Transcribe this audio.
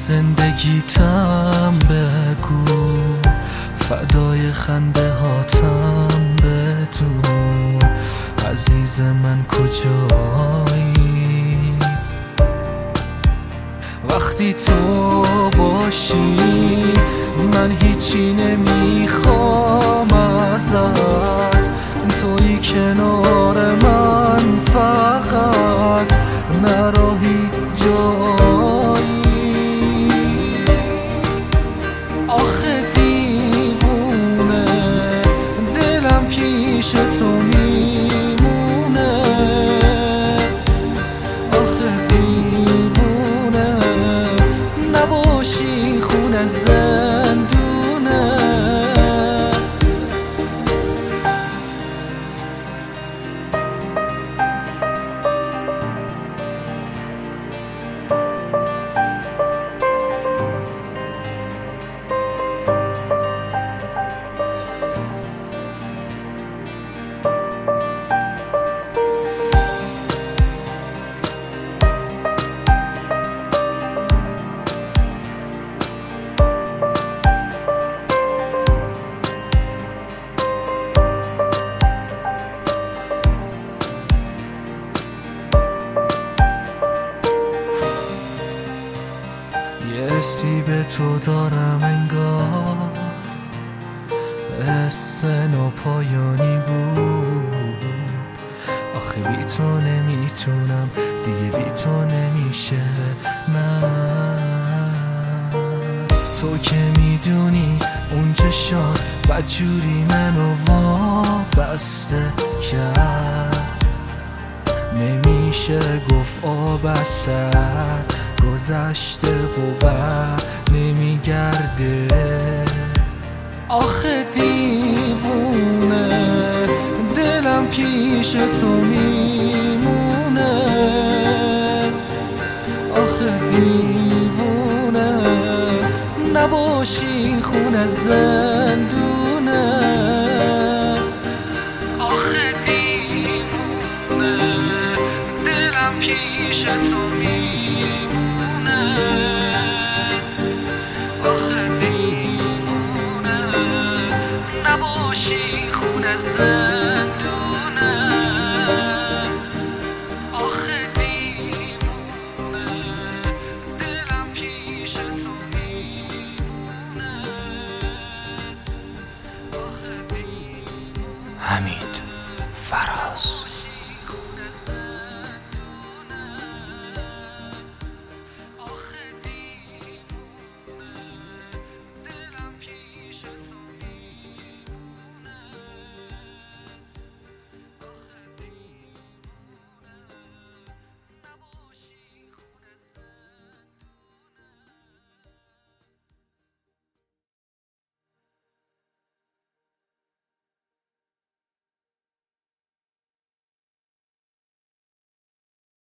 زندگیتم بگو، فدای خنده هاتم بدون، عزیز من کجایی؟ وقتی تو باشی من هیچی نمیخوام ازت، تویی کنار من فقط نرو هیچ جایی. آخه دیوونه دلم پیش تو میمونه، آخه دیوونه نباشی خونه زندونه. یه حسی به تو دارم انگار حس ناپایانی بود، آخه بی تو نمیتونم دیگه، بی تو نمیشه من. تو که میدونی اون چشات بدجوری منو وابسته کرد، نمیشه گفت آب از سر گذشته و بر نمیگرده. آخه دیوونه دلم پیش تو میمونه، آخه دیوونه نباشی خونه زندون.